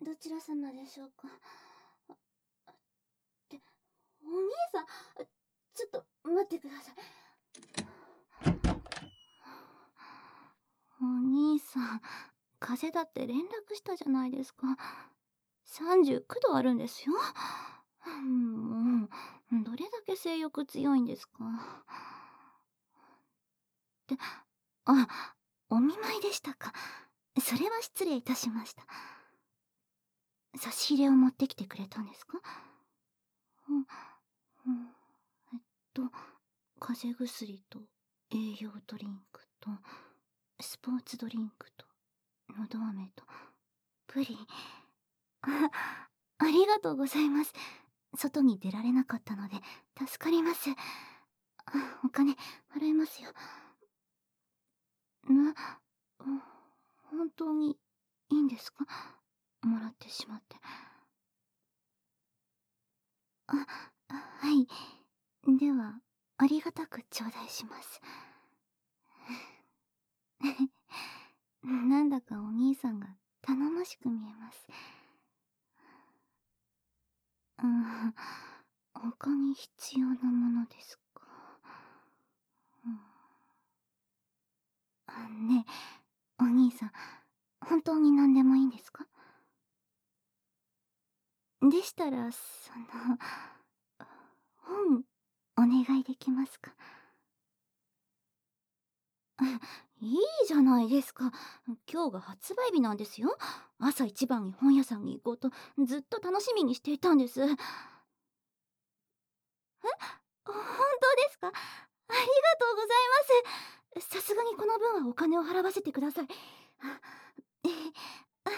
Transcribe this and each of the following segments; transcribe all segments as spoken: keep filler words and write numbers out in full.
どちら様でしょうか。って、お兄さん、ちょっと待ってください。お兄さん、風邪だって連絡したじゃないですか。さんじゅうきゅうどあるんですよ。もう、どれだけ性欲強いんですか。で、あ、お見舞いでしたか。それは失礼いたしました。差し入れを持ってきてくれたんですか。うん、うん、えっと、風邪薬と栄養ドリンクと、スポーツドリンクと、のど飴と、プリン。あ、ありがとうございます。外に出られなかったので、助かります。あ、お金、払いますよ。な、本当にいいんですか、もらってしまって。あ、はい。では、ありがたく頂戴します。なんだかお兄さんが頼もしく見えます。うん、他に必要なものですか。うん、あ、ねえ、お兄さん、本当に何でもいいんですか。でしたら、その、本、お願いできますか。いいじゃないですか。今日が発売日なんですよ。朝一番に本屋さんに行こうとずっと楽しみにしていたんです。え、本当ですか。ありがとうございます。さすがにこの分はお金を払わせてください。え、はい、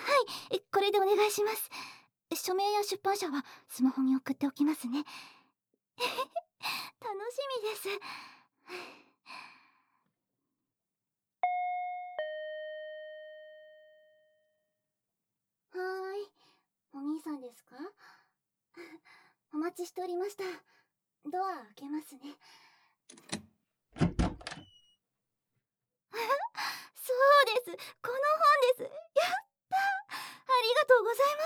これでお願いします。署名や出版社はスマホに送っておきますね。楽しみです。はーい、お兄さんですか。お待ちしておりました。ドア開けますね。そうです、この本です。やったー、ありがとうございます。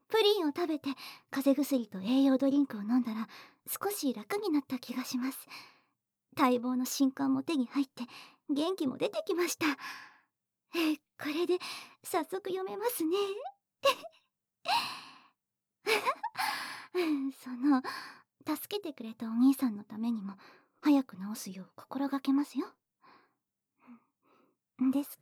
プリンを食べて風邪薬と栄養ドリンクを飲んだら少し楽になった気がします。待望の新刊も手に入って元気も出てきました。え、これで早速読めますね。その、助けてくれたお兄さんのためにも早く治すよう心がけますよ。です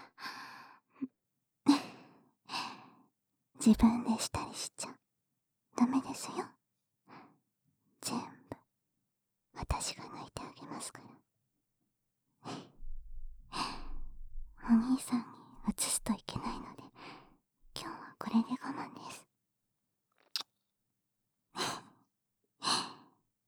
から自分でしたりしちゃダメですよ。全部私が抜いてあげますから。お兄さんが